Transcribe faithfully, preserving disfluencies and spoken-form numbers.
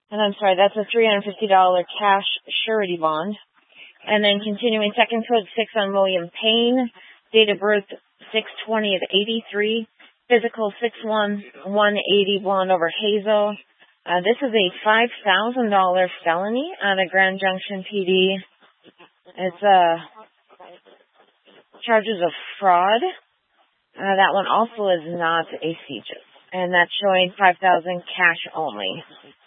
And I'm sorry, that's a three hundred fifty dollars cash surety bond. And then continuing second code six on William Payne, date of birth six twenty of eighty-three, physical six one one eighty, blonde over hazel. Uh, this is a five thousand dollars felony out of Grand Junction P D. It's uh, charges of fraud. Uh, that one also is not a C J I S. And that's showing five thousand dollars cash only.